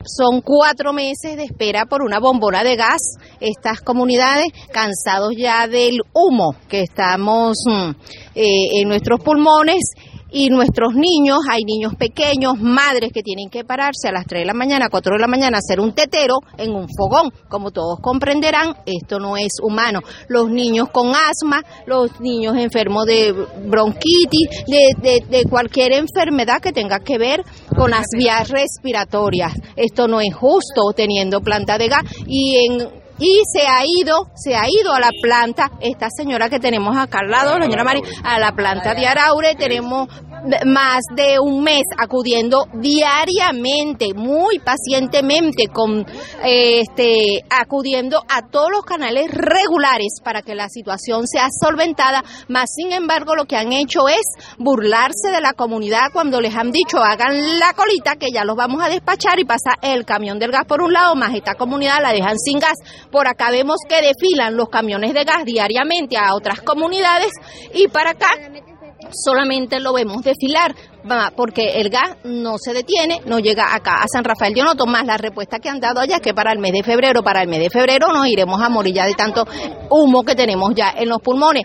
Son 4 meses de espera por una bombona de gas. Estas comunidades, cansados ya del humo que estamos en nuestros pulmones, y nuestros niños, hay niños pequeños, madres que tienen que pararse a las 3 de la mañana, 4 de la mañana, a hacer un tetero en un fogón. Como todos comprenderán, esto no es humano. Los niños con asma, los niños enfermos de bronquitis, de cualquier enfermedad que tenga que ver con las vías respiratorias. Esto no es justo teniendo planta de gas y se ha ido a la planta, esta señora que tenemos acá al lado, la señora Mari, a la planta de Araure. Tenemos más de un mes acudiendo diariamente, muy pacientemente, acudiendo a todos los canales regulares para que la situación sea solventada, más sin embargo lo que han hecho es burlarse de la comunidad cuando les han dicho hagan la colita que ya los vamos a despachar y pasa el camión del gas por un lado, más esta comunidad la dejan sin gas. Por acá vemos que desfilan los camiones de gas diariamente a otras comunidades y para acá solamente lo vemos desfilar, porque el gas no se detiene, no llega acá a San Rafael de Onoto, más la respuesta que han dado allá es que para el mes de febrero nos iremos a morir ya de tanto humo que tenemos ya en los pulmones.